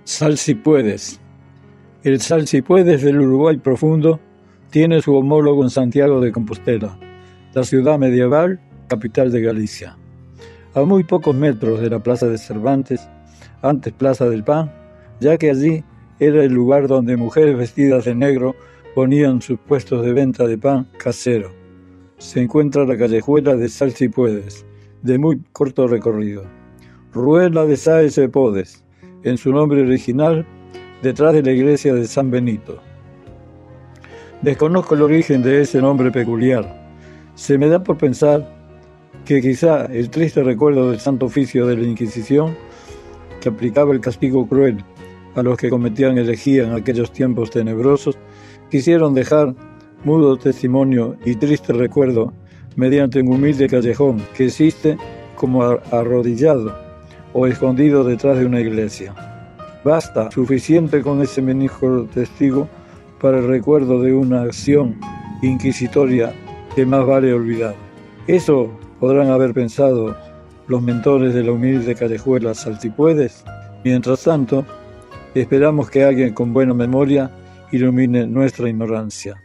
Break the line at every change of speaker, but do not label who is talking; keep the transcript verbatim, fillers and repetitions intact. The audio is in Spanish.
Salsipuedes. El Salsipuedes del Uruguay profundo tiene su homólogo en Santiago de Compostela, la ciudad medieval, capital de Galicia. A muy pocos metros de la Plaza de Cervantes, antes Plaza del Pan, ya que allí era el lugar donde mujeres vestidas de negro ponían sus puestos de venta de pan casero. Se encuentra la callejuela de Salsipuedes, de muy corto recorrido. Ruela de Sáez de Podes, en su nombre original, detrás de la iglesia de San Benito. Desconozco el origen de ese nombre peculiar. Se me da por pensar que quizá el triste recuerdo del santo oficio de la Inquisición, que aplicaba el castigo cruel a los que cometían herejía en aquellos tiempos tenebrosos, quisieron dejar mudo testimonio y triste recuerdo mediante un humilde callejón que existe como arrodillado o escondido detrás de una iglesia. Basta, suficiente con ese minúsculo testigo para el recuerdo de una acción inquisitoria que más vale olvidar. Eso podrán haber pensado los mentores de la humilde callejuela Salsipuedes. Mientras tanto, esperamos que alguien con buena memoria ilumine nuestra ignorancia.